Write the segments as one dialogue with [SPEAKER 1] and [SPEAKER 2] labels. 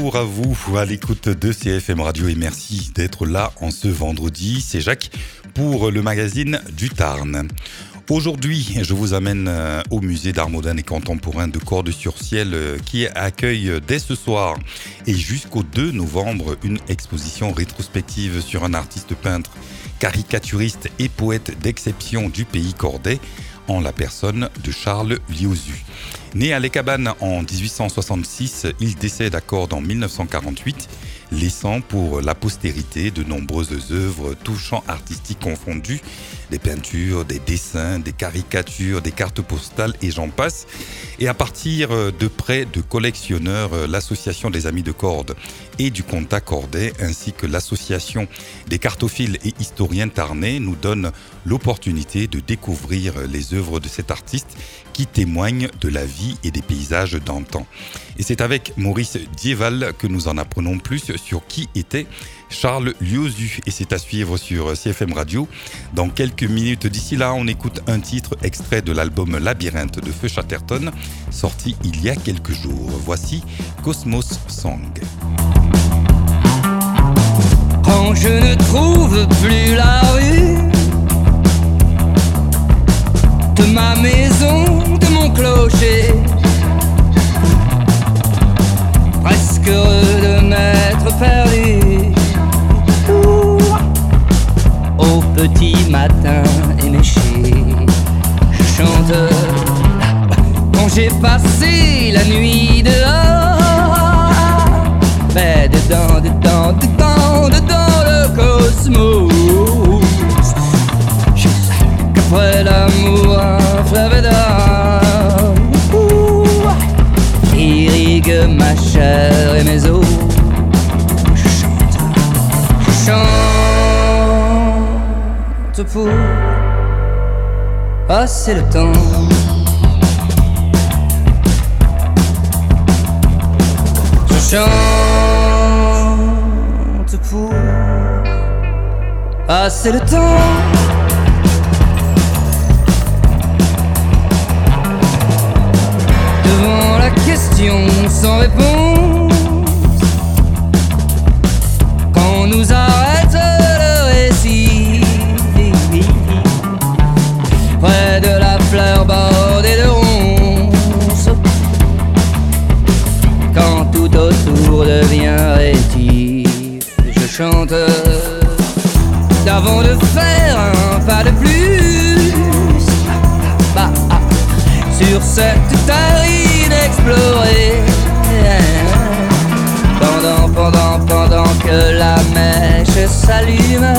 [SPEAKER 1] bonjour à vous à l'écoute de CFM Radio et merci d'être là en ce vendredi. C'est Jacques pour le magazine du Tarn. Aujourd'hui, je vous amène au musée d'art moderne et contemporain de Cordes-sur-Ciel qui accueille dès ce soir et jusqu'au 2 novembre une exposition rétrospective sur un artiste peintre, caricaturiste et poète d'exception du pays cordais en la personne de Charles Liauzu. Né à Les Cabanes en 1866, il décède à Cordes en 1948, laissant pour la postérité de nombreuses œuvres, tous champs artistiques confondus, des peintures, des dessins, des caricatures, des cartes postales et j'en passe. Et à partir de près de collectionneurs, l'association des Amis de Cordes et du Contact Cordais, ainsi que l'association des cartophiles et historiens tarnais nous donnent l'opportunité de découvrir les œuvres de cet artiste qui témoignent de la vie et des paysages d'antan. Et c'est avec Maurice Dieval que nous en apprenons plus sur qui était Charles Liauzu. Et c'est à suivre sur CFM Radio. Dans quelques minutes d'ici là, on écoute un titre extrait de l'album Labyrinthe de Feu Chatterton, sorti il y a quelques jours. Voici Cosmos Song.
[SPEAKER 2] Quand je ne trouve plus la rue de ma maison, de mon clocher, presque heureux de m'être perdu au petit matin éméché, je chante quand j'ai passé la nuit dehors, mais dedans le cosmos, qu'après l'amour un fleuve d'or irrigue ma chair et mes os. Je chante pour passer le temps. Je chante pour passer le temps. Devant la question sans réponse, quand nous arrête le récit, près de la fleur bordée de ronces, quand tout autour devient rétif, je chante d'avant de faire un pas de plus sur cette terre inexplorée, pendant que la mèche s'allume,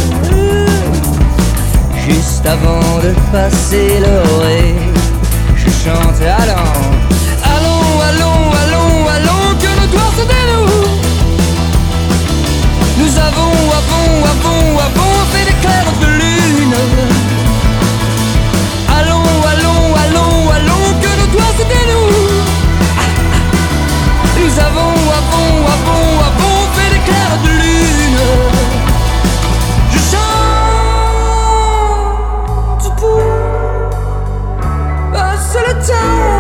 [SPEAKER 2] juste avant de passer l'orée, je chante allons, que nos doigts se dénouent. Nous avons fait des clairs de lune. Allons, que nos doigts se dénouent. Nous avons fait des clairs de lune. Je chante pour passer le temps.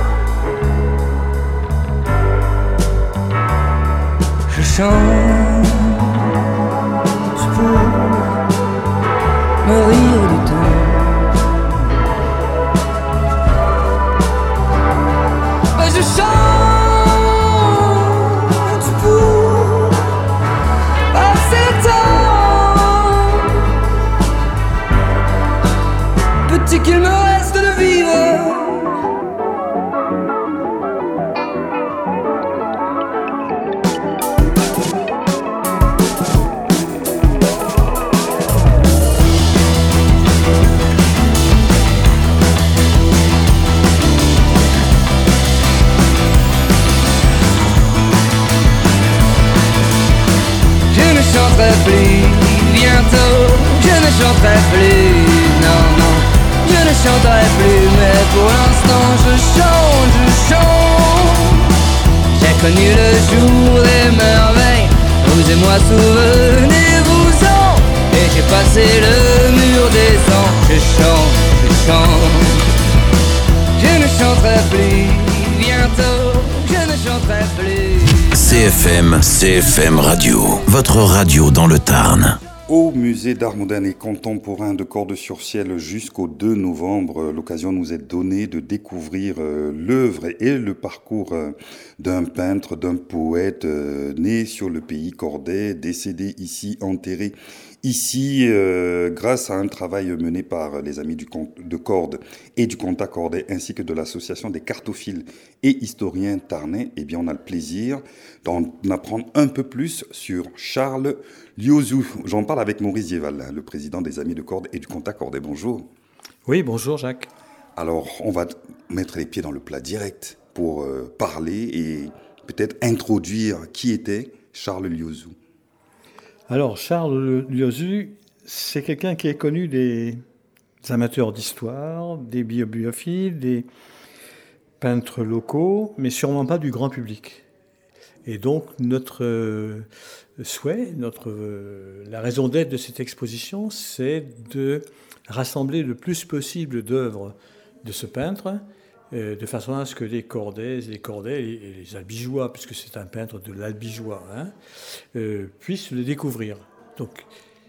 [SPEAKER 2] Je chante pour me rire du temps. Je chante pour passer le temps, petit qu'il me reste de vivre. Plus bientôt, je ne chanterai plus, non, je ne chanterai plus, mais pour l'instant je chante. J'ai connu le jour des merveilles, vous et moi souvenez-vous-en, et j'ai passé le mur des ans, je chante, je ne chanterai plus, bientôt, je ne chanterai plus.
[SPEAKER 3] CFM Radio, votre radio dans le Tarn.
[SPEAKER 1] Au musée d'art moderne et contemporain de Cordes-sur-Ciel jusqu'au 2 novembre, l'occasion nous est donnée de découvrir l'œuvre et le parcours d'un peintre, d'un poète né sur le pays cordais, décédé ici, enterré ici, grâce à un travail mené par les amis de Cordes et du Contact Cordais, ainsi que de l'association des cartophiles et historiens tarnais. Eh bien, on a le plaisir d'en apprendre un peu plus sur Charles Liauzou. J'en parle avec Maurice Dieval, le président des Amis de Cordes et du Contact Cordais. Bonjour.
[SPEAKER 4] Oui, bonjour Jacques.
[SPEAKER 1] Alors, on va mettre les pieds dans le plat direct pour parler et peut-être introduire qui était Charles Liauzou.
[SPEAKER 4] Alors, Charles Liauzou, c'est quelqu'un qui est connu des amateurs d'histoire, des bibliophiles, des peintres locaux, mais sûrement pas du grand public. Et donc, notre souhait, la raison d'être de cette exposition, c'est de rassembler le plus possible d'œuvres de ce peintre, de façon à ce que les Cordais et les Albigeois, puisque c'est un peintre de l'Albigeois, puissent le découvrir. Donc,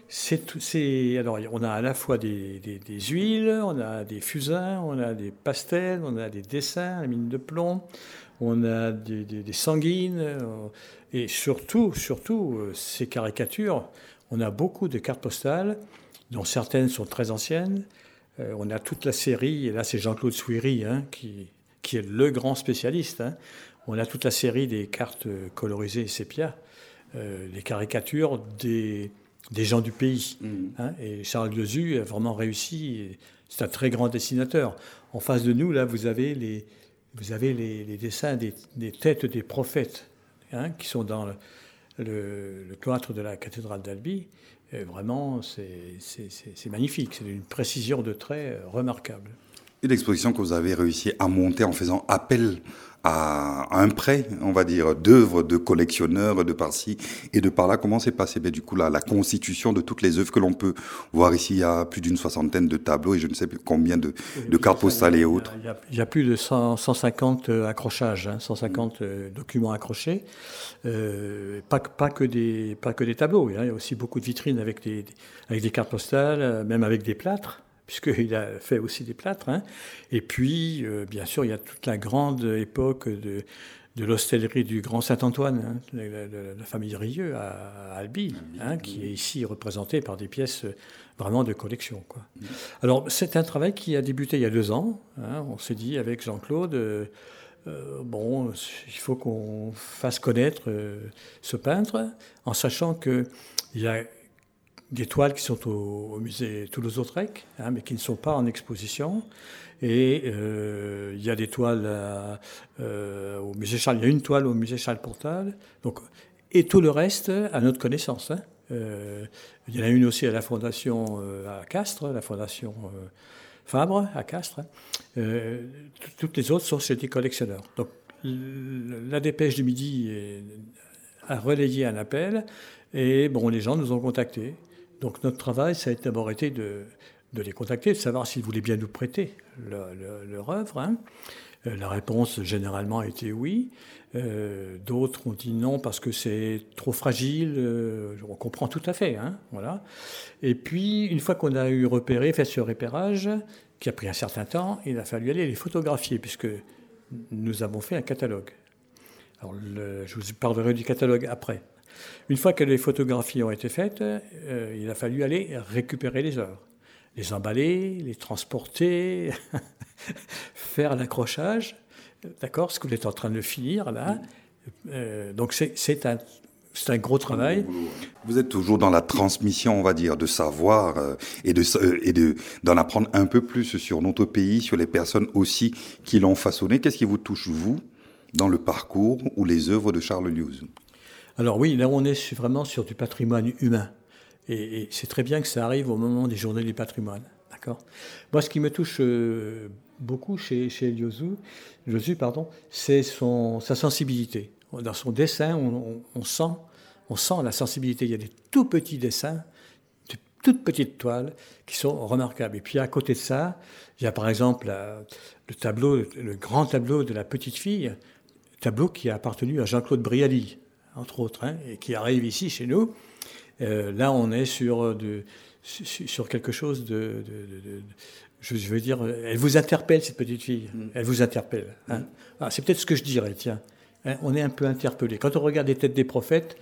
[SPEAKER 4] alors, on a à la fois des huiles, on a des fusains, on a des pastels, on a des dessins, la mine de plomb, on a des sanguines, et surtout, ces caricatures. On a beaucoup de cartes postales, dont certaines sont très anciennes. On a toute la série, et là c'est Jean-Claude Souiry qui est le grand spécialiste. On a toute la série des cartes colorisées sépia, les caricatures des gens du pays. Et Charles Liauzou a vraiment réussi, c'est un très grand dessinateur. En face de nous, là, vous avez les dessins des têtes des prophètes qui sont dans le cloître de la cathédrale d'Albi. Et vraiment, c'est magnifique. C'est une précision de trait remarquable.
[SPEAKER 1] Une exposition que vous avez réussi à monter en faisant appel à un prêt, on va dire, d'œuvres de collectionneurs de par-ci et de par-là. Comment s'est passée du coup la constitution de toutes les œuvres que l'on peut voir ici? Il y a plus d'une 60aine de tableaux et je ne sais plus combien de cartes postales et autres.
[SPEAKER 4] Il y a plus de 150 accrochages, 150 documents accrochés. Pas que des tableaux. Il y a aussi beaucoup de vitrines avec des cartes postales, même avec des plâtres, puisqu'il a fait aussi des plâtres. Et puis, bien sûr, il y a toute la grande époque de l'hostellerie du Grand Saint-Antoine, la famille Rieux à Albi, qui est ici représentée par des pièces vraiment de collection, quoi. Alors, c'est un travail qui a débuté il y a 2 ans. On s'est dit avec Jean-Claude, il faut qu'on fasse connaître ce peintre, en sachant qu'il y a des toiles qui sont au musée Toulouse-Lautrec, mais qui ne sont pas en exposition. Et il y a des toiles au musée Charles. Il y a une toile au musée Charles Portal. Donc, et tout le reste, à notre connaissance. Il y en a une aussi à la fondation à Castres, la fondation Fabre à Castres. Toutes les autres sont chez des collectionneurs. Donc, la Dépêche du Midi a relayé un appel. Et les gens nous ont contactés. Donc notre travail, ça a d'abord été de les contacter, de savoir s'ils voulaient bien nous prêter leur œuvre. La réponse généralement a été oui. D'autres ont dit non parce que c'est trop fragile. On comprend tout à fait. Voilà. Et puis, une fois qu'on a fait ce repérage, qui a pris un certain temps, il a fallu aller les photographier, puisque nous avons fait un catalogue. Alors, je vous parlerai du catalogue après. Une fois que les photographies ont été faites, il a fallu aller récupérer les œuvres, les emballer, les transporter, faire l'accrochage, d'accord, ce que vous êtes en train de finir là. Donc c'est un gros travail.
[SPEAKER 1] Vous êtes toujours dans la transmission, on va dire, de savoir et d'en apprendre un peu plus sur notre pays, sur les personnes aussi qui l'ont façonné. Qu'est-ce qui vous touche, vous, dans le parcours ou les œuvres de Charles Liauzou?
[SPEAKER 4] Alors oui, là on est vraiment sur du patrimoine humain. Et c'est très bien que ça arrive au moment des journées du patrimoine. D'accord ? Moi, ce qui me touche beaucoup chez Liauzou, c'est sa sensibilité. Dans son dessin, on sent la sensibilité. Il y a des tout petits dessins, de toutes petites toiles qui sont remarquables. Et puis à côté de ça, il y a par exemple le grand tableau de la petite fille, tableau qui a appartenu à Jean-Claude Brialy, entre autres, et qui arrive ici chez nous. Là, on est sur quelque chose je veux dire, elle vous interpelle, cette petite fille. Elle vous interpelle. C'est peut-être ce que je dirais, tiens. On est un peu interpellé. Quand on regarde les têtes des prophètes,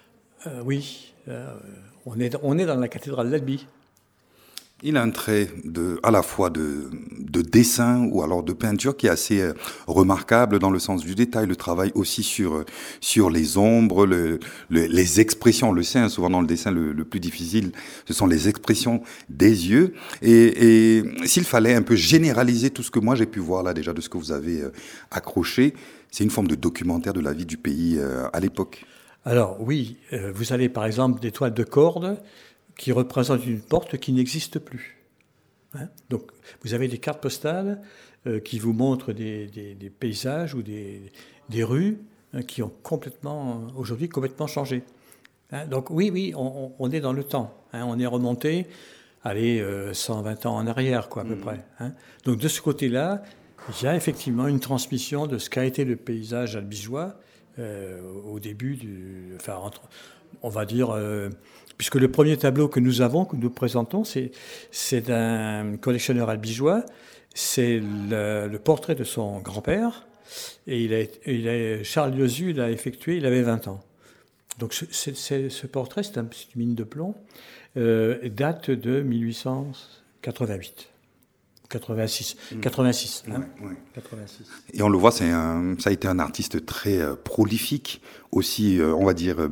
[SPEAKER 4] on est dans la cathédrale d'Albi.
[SPEAKER 1] Il a un trait à la fois de dessin ou alors de peinture qui est assez remarquable dans le sens du détail, le travail aussi sur les ombres, les expressions. On le sait, souvent dans le dessin, le plus difficile, ce sont les expressions des yeux. Et s'il fallait un peu généraliser tout ce que moi j'ai pu voir là déjà de ce que vous avez accroché, c'est une forme de documentaire de la vie du pays à l'époque.
[SPEAKER 4] Alors oui, vous avez par exemple des toiles de corde qui représentent une porte qui n'existe plus. Donc vous avez des cartes postales qui vous montrent des paysages ou des rues qui ont aujourd'hui complètement changé. Donc oui, on est dans le temps. On est remonté, 120 ans en arrière, quoi, à peu près. Donc de ce côté-là, il y a effectivement une transmission de ce qu'a été le paysage albigeois au début on va dire, puisque le premier tableau que nous présentons, c'est d'un collectionneur albigeois, c'est le portrait de son grand-père, et Charles Liozu l'a effectué, il avait 20 ans. Donc ce portrait, c'est une mine de plomb, date de 1888. 86. Ouais. 86.
[SPEAKER 1] Et on le voit, ça a été un artiste très prolifique, aussi, on va dire,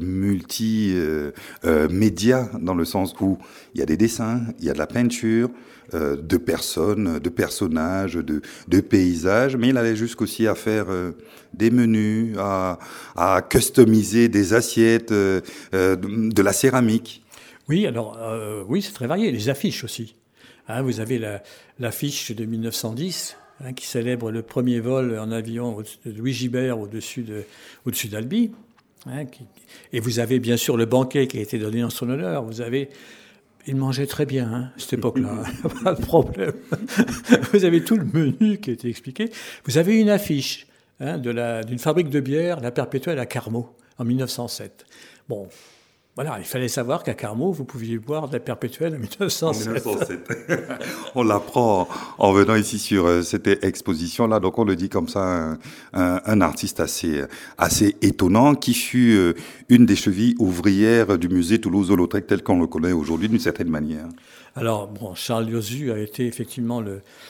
[SPEAKER 1] multi-média, dans le sens où il y a des dessins, il y a de la peinture, de personnes, de personnages, de paysages, mais il allait jusqu'aussi à faire des menus, à customiser des assiettes, de la céramique.
[SPEAKER 4] Oui, alors, oui, c'est très varié. Les affiches aussi. Vous avez l'affiche de 1910 qui célèbre le premier vol en avion de Louis Gibert au-dessus d'Albi. Et vous avez bien sûr le banquet qui a été donné en son honneur. Il mangeait très bien à cette époque-là, pas de problème. Vous avez tout le menu qui a été expliqué. Vous avez une affiche d'une fabrique de bière, la Perpétuelle à Carmaux, en 1907. Bon. Voilà, il fallait savoir qu'à Carmaux, vous pouviez boire de la Perpétuelle en 1907.
[SPEAKER 1] On l'apprend en venant ici sur cette exposition-là. Donc on le dit comme ça, un artiste assez étonnant qui fut une des chevilles ouvrières du musée Toulouse-Lautrec tel qu'on le connaît aujourd'hui d'une certaine manière.
[SPEAKER 4] Alors, Charles Liozu a été effectivement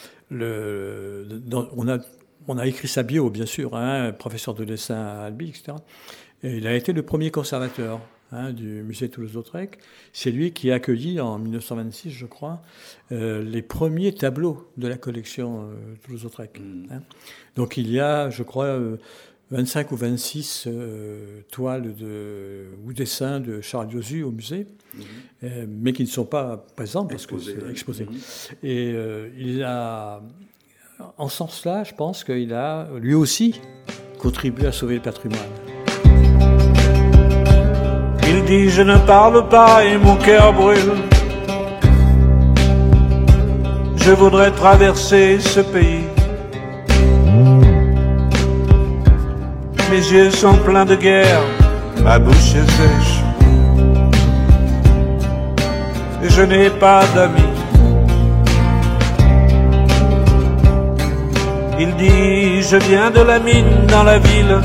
[SPEAKER 4] on a écrit sa bio, bien sûr, professeur de dessin à Albi, etc. Et il a été le premier conservateur du musée Toulouse-Lautrec. C'est lui qui a accueilli en 1926, je crois, les premiers tableaux de la collection Toulouse-Lautrec. Donc il y a, je crois, 25 ou 26 toiles ou dessins de Charles Liozu au musée, mais qui ne sont pas présents parce que c'est exposé. Et il a, en ce sens-là, je pense qu'il a lui aussi contribué à sauver le patrimoine.
[SPEAKER 5] Il dit je ne parle pas et mon cœur brûle. Je voudrais traverser ce pays. Mes yeux sont pleins de guerre, ma bouche est sèche. Je n'ai pas d'amis. Il dit je viens de la mine dans la ville.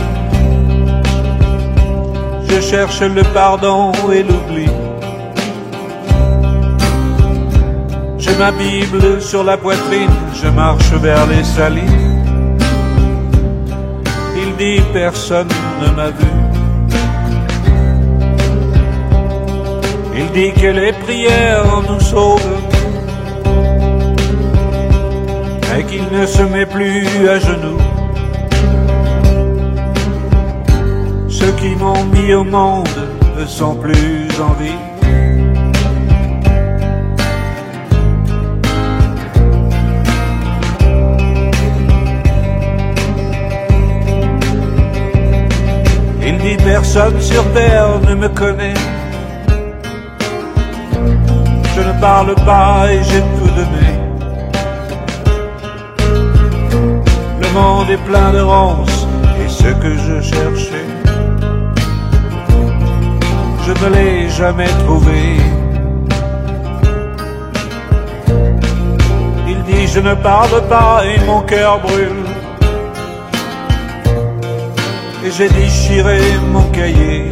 [SPEAKER 5] Je cherche le pardon et l'oubli. J'ai ma Bible sur la poitrine, je marche vers les salines. Il dit personne ne m'a vu. Il dit que les prières nous sauvent et qu'il ne se met plus à genoux. Ceux qui m'ont mis au monde ne sont plus en vie. Il dit personne sur terre ne me connaît. Je ne parle pas et j'ai tout donné. Le monde est plein de ronces et ce que je cherchais je ne l'ai jamais trouvé. Il dit je ne parle pas et mon cœur brûle. Et j'ai déchiré mon cahier.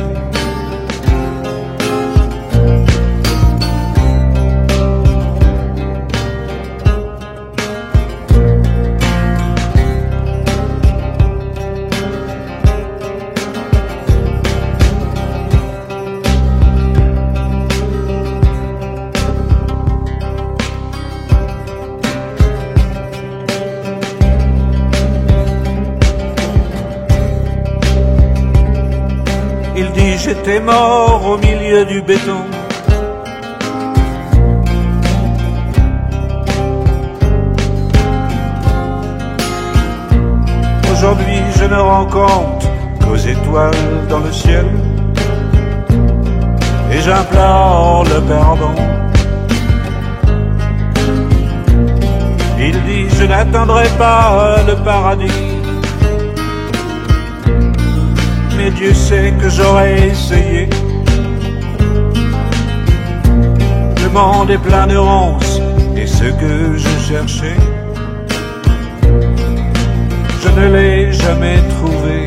[SPEAKER 5] J'étais mort au milieu du béton. Aujourd'hui je ne rends compte qu'aux étoiles dans le ciel. Et j'implore le pardon. Il dit je n'atteindrai pas le paradis. Mais Dieu sait que j'aurais essayé. Le monde est plein de ronces, et ce que je cherchais, je ne l'ai jamais trouvé.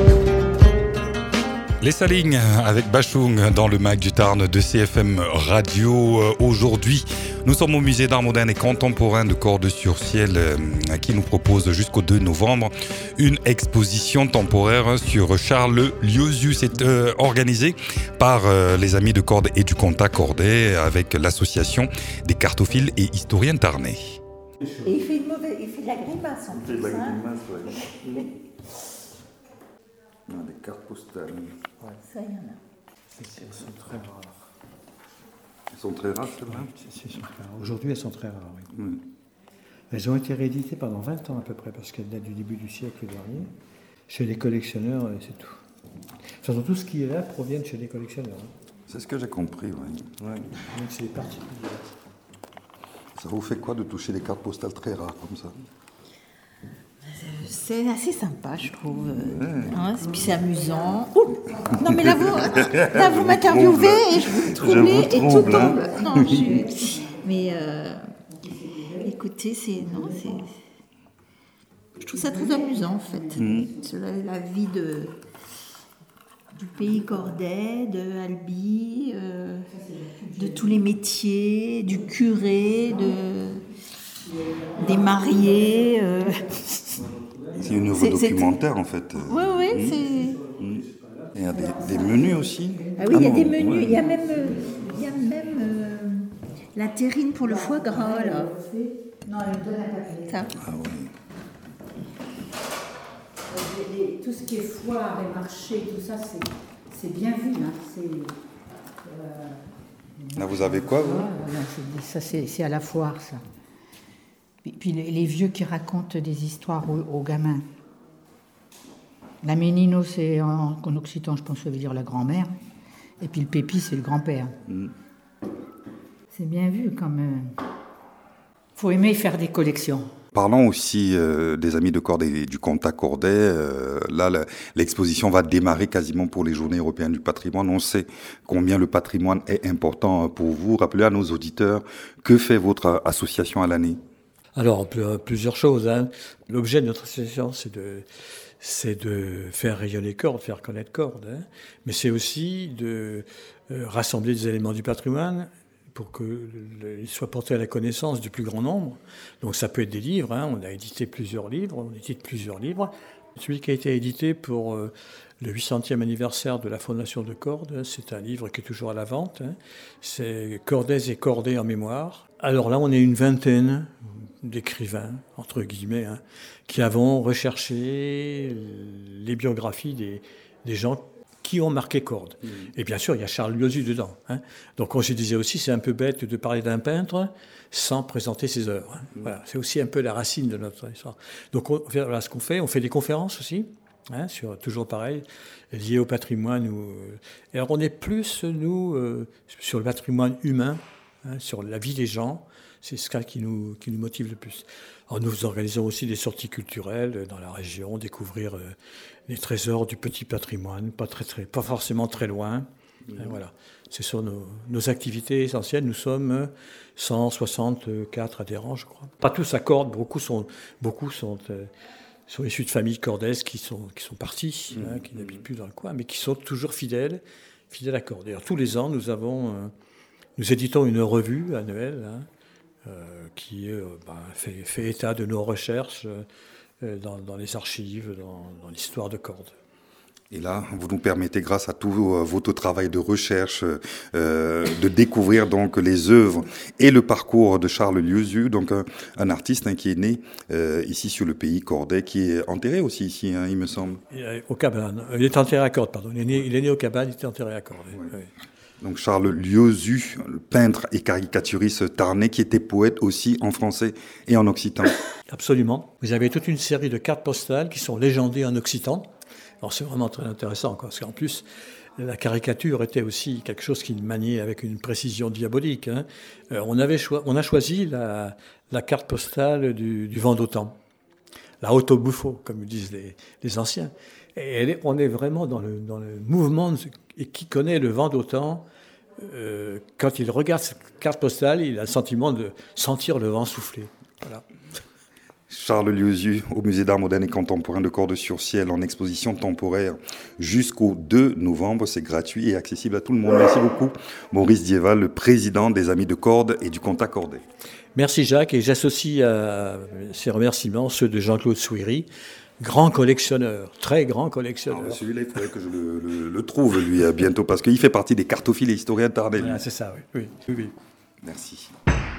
[SPEAKER 1] Les Salines avec Bachung dans le Mag du Tarn de CFM Radio. Aujourd'hui, nous sommes au musée d'art moderne et contemporain de Cordes-sur-Ciel qui nous propose jusqu'au 2 novembre une exposition temporaire sur Charles Lieuziu. C'est organisé par les Amis de Cordes et du Contact Cordais avec l'association des cartophiles et historiens tarnais.
[SPEAKER 6] Et il fait de la grimace en plus. Il fait de la grimace, oui.
[SPEAKER 7] Des cartes postales.
[SPEAKER 6] Ouais. Ça, il y en a.
[SPEAKER 4] Elles sont très rares.
[SPEAKER 7] Elles sont très rares, c'est vrai.
[SPEAKER 4] Aujourd'hui, elles sont très rares, oui.
[SPEAKER 7] Oui.
[SPEAKER 4] Elles ont été rééditées pendant 20 ans à peu près, parce qu'elles datent du début du siècle dernier. Chez les collectionneurs, c'est tout. Enfin, tout ce qui est là provient de chez les collectionneurs.
[SPEAKER 7] C'est ce que j'ai compris, oui. Ouais.
[SPEAKER 4] Donc c'est particulier.
[SPEAKER 7] Ça vous fait quoi de toucher des cartes postales très rares comme ça?
[SPEAKER 6] C'est assez sympa, je trouve. Hein, puis c'est amusant. Ouh, non, mais là, vous m'interviewez et je vous trouble et tout tombe. Hein. Non, mais écoutez, je trouve ça très amusant, en fait. La vie du pays cordais, de Albi, de tous les métiers, du curé, des mariés.
[SPEAKER 7] C'est une œuvre documentaire, en fait.
[SPEAKER 6] Oui, c'est...
[SPEAKER 7] Il y a des menus aussi.
[SPEAKER 6] Ah oui, il y a des menus. Ouais. Il y a même la terrine pour le foie gras, là. Non, elle me donne un papier. Ça.
[SPEAKER 7] Ah oui.
[SPEAKER 6] Tout ce qui est foire et marché, tout ça, c'est bien vu. Hein.
[SPEAKER 7] Là, vous avez quoi, vous?
[SPEAKER 6] Ça, c'est à la foire, ça. Puis les vieux qui racontent des histoires aux gamins. La ménino, c'est en occitan, je pense que ça veut dire la grand-mère. Et puis le pépi, c'est le grand-père. C'est bien vu quand même. Faut aimer faire des collections.
[SPEAKER 7] Parlons aussi des Amis de Cordes et du Contact Cordais. Là, l'exposition va démarrer quasiment pour les Journées européennes du patrimoine. On sait combien le patrimoine est important pour vous. Rappelez à nos auditeurs, que fait votre association à l'année?
[SPEAKER 4] Alors, plusieurs choses. Hein. L'objet de notre association, c'est de faire rayonner Cordes, faire connaître Cordes. Hein. Mais c'est aussi de rassembler des éléments du patrimoine pour qu'ils soient portés à la connaissance du plus grand nombre. Donc ça peut être des livres. Hein. On a édité plusieurs livres. On édite plusieurs livres. Celui qui a été édité pour le 800e anniversaire de la fondation de Cordes, c'est un livre qui est toujours à la vente. Hein. C'est Cordais et Cordés en mémoire. Alors là, on est une vingtaine d'écrivains, entre guillemets, hein, qui avons recherché les biographies des gens qui ont marqué Cordes. Et bien sûr, il y a Charles Lieuziu dedans. Hein. Donc, comme je disais aussi, c'est un peu bête de parler d'un peintre sans présenter ses œuvres. Hein. Voilà, c'est aussi un peu la racine de notre histoire. Donc, voilà ce qu'on fait. On fait des conférences aussi, hein, toujours pareil, liées au patrimoine. Et alors, on est plus, nous, sur le patrimoine humain, hein, sur la vie des gens. C'est ce qui nous motive le plus. Alors nous organisons aussi des sorties culturelles dans la région, découvrir les trésors du petit patrimoine, pas forcément très loin. Voilà. Ce sont nos activités essentielles. Nous sommes 164 adhérents, je crois. Pas tous accordent, beaucoup sont issus de familles cordaises qui sont partis, qui n'habitent plus dans le coin, mais qui sont toujours fidèles à Cordes. D'ailleurs, tous les ans, nous éditons une revue annuelle qui fait état de nos recherches dans les archives, dans l'histoire de Cordes.
[SPEAKER 7] Et là, vous nous permettez, grâce à tout votre travail de recherche, de découvrir donc les œuvres et le parcours de Charles Lieuzu, donc un artiste qui est né ici sur le pays cordais, qui est enterré aussi ici, il me semble.
[SPEAKER 4] Au Cabane. Il est enterré à Cordes, pardon. Il est né au Cabane, il était enterré à Cordes.
[SPEAKER 7] Ouais.
[SPEAKER 4] Oui.
[SPEAKER 7] Donc Charles Lieuzu, peintre et caricaturiste tarnais, qui était poète aussi en français et en occitan.
[SPEAKER 4] Absolument. Vous avez toute une série de cartes postales qui sont légendées en occitan. Alors c'est vraiment très intéressant, parce qu'en plus, la caricature était aussi quelque chose qu'il maniait avec une précision diabolique. On a choisi la carte postale du vent d'Autan, la Autobuffo, comme disent les anciens. Et on est vraiment dans le mouvement, et qui connaît le vent d'Autan, quand il regarde cette carte postale, il a le sentiment de sentir le vent souffler. Voilà.
[SPEAKER 7] Charles Lieuzu au Musée d'art moderne et contemporain de Cordes-sur-Ciel en exposition temporaire jusqu'au 2 novembre. C'est gratuit et accessible à tout le monde. Merci beaucoup, Maurice Dieval, le président des Amis de Cordes et du Contact Cordais.
[SPEAKER 4] Merci Jacques, et j'associe à ces remerciements ceux de Jean-Claude Souiri, grand collectionneur, très grand collectionneur.
[SPEAKER 7] Alors, celui-là, il faudrait que je le trouve, lui, bientôt, parce qu'il fait partie des cartophiles et historiens tarnais.
[SPEAKER 4] Ah, c'est ça, oui.
[SPEAKER 7] Merci.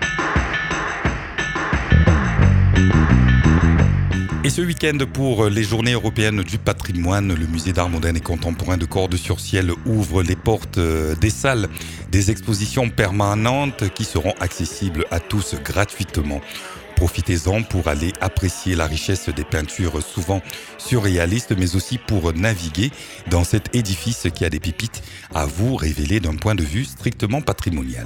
[SPEAKER 1] Et ce week-end, pour les Journées européennes du patrimoine, le Musée d'art moderne et contemporain de Cordes-sur-Ciel ouvre les portes des salles des expositions permanentes qui seront accessibles à tous gratuitement. Profitez-en pour aller apprécier la richesse des peintures souvent surréalistes, mais aussi pour naviguer dans cet édifice qui a des pépites à vous révéler d'un point de vue strictement patrimonial.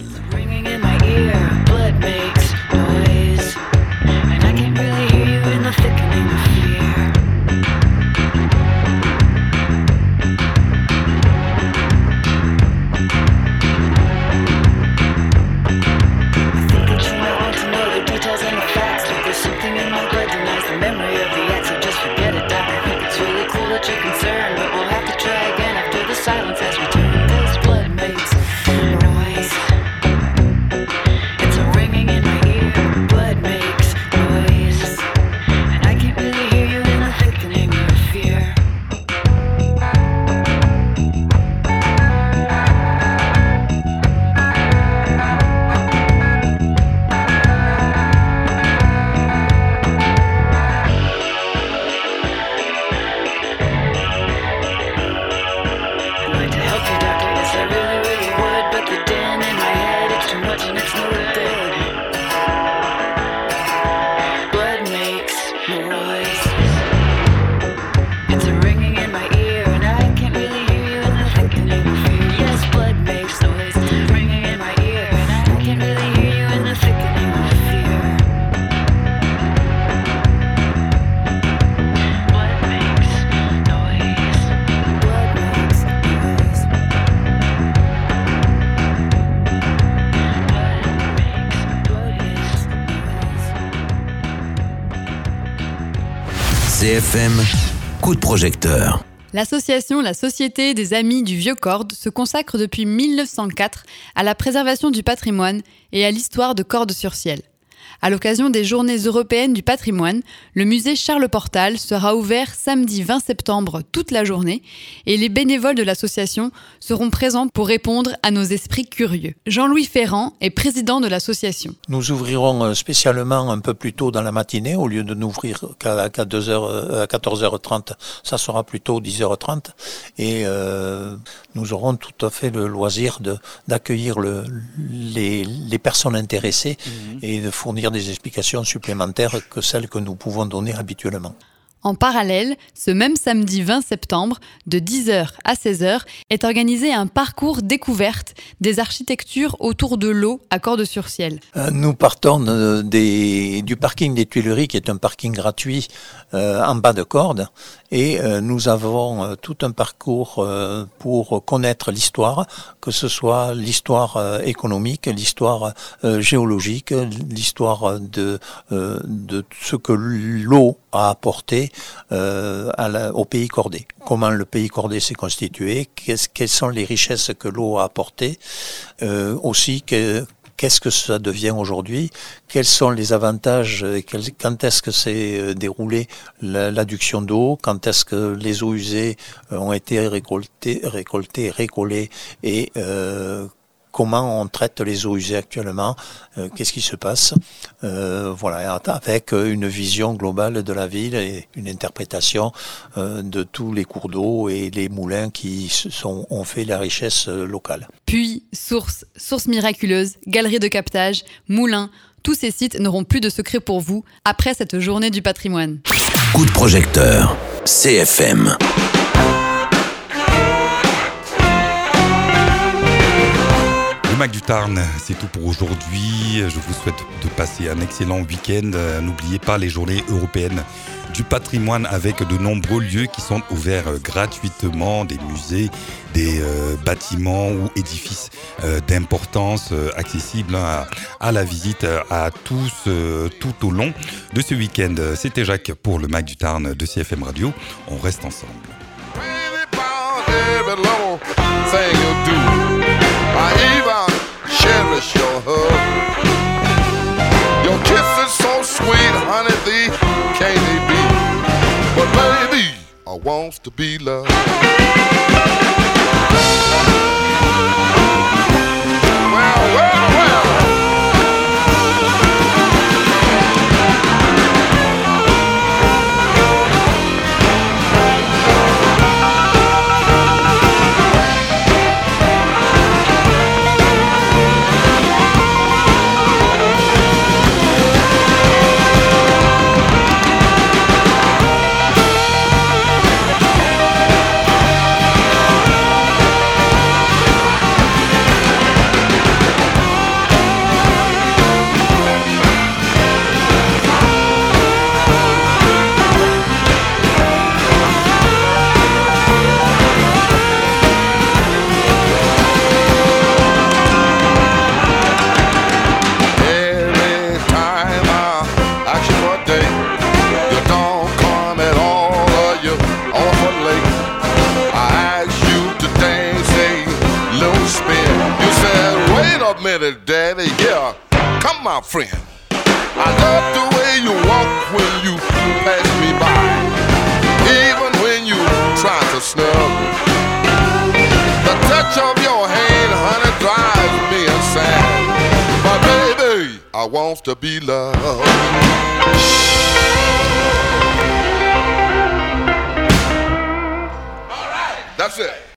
[SPEAKER 3] CFM, coup de projecteur.
[SPEAKER 8] L'association La Société des Amis du Vieux-Cordes se consacre depuis 1904 à la préservation du patrimoine et à l'histoire de Cordes-sur-Ciel. À l'occasion des Journées européennes du patrimoine, le musée Charles Portal sera ouvert samedi 20 septembre toute la journée et les bénévoles de l'association seront présents pour répondre à nos esprits curieux. Jean-Louis Ferrand est président de l'association.
[SPEAKER 9] Nous ouvrirons spécialement un peu plus tôt dans la matinée, au lieu de n'ouvrir qu'à 14h30, ça sera plutôt 10h30 et nous aurons tout à fait le loisir d'accueillir les personnes intéressées et de fournir des explications supplémentaires que celles que nous pouvons donner habituellement.
[SPEAKER 8] En parallèle, ce même samedi 20 septembre, de 10h à 16h, est organisé un parcours découverte des architectures autour de l'eau à Cordes-sur-Ciel.
[SPEAKER 9] Nous partons du parking des Tuileries, qui est un parking gratuit en bas de Cordes, et nous avons tout un parcours pour connaître l'histoire, que ce soit l'histoire économique, l'histoire géologique, l'histoire de ce que l'eau a apporté au pays cordé. Comment le pays cordé s'est constitué, quelles sont les richesses que l'eau a apportées, aussi qu'est-ce que ça devient aujourd'hui, quels sont les avantages, quand est-ce que s'est déroulée l'adduction d'eau, quand est-ce que les eaux usées ont été récoltées, récollées et comment on traite les eaux usées actuellement, qu'est-ce qui se passe, voilà, avec une vision globale de la ville et une interprétation de tous les cours d'eau et les moulins qui ont fait la richesse locale.
[SPEAKER 8] Puits, sources miraculeuses, galeries de captage, moulins, tous ces sites n'auront plus de secret pour vous après cette journée du patrimoine.
[SPEAKER 3] Coup de projecteur, CFM.
[SPEAKER 1] Le Mac du Tarn, c'est tout pour aujourd'hui. Je vous souhaite de passer un excellent week-end. N'oubliez pas les journées européennes du patrimoine avec de nombreux lieux qui sont ouverts gratuitement, des musées, des bâtiments ou édifices d'importance accessibles à la visite à tous tout au long de ce week-end. C'était Jacques pour le Mac du Tarn de CFM Radio. On reste ensemble.
[SPEAKER 10] Cherish your hug. Your kiss is so sweet, honey, thee can't they be? But baby, I want to be loved. Well. Daddy, yeah, come my friend. I love the way you walk when you pass me by, even when you try to snub. The touch of your hand, honey, drives me insane. But baby, I want to be loved. All right, that's it.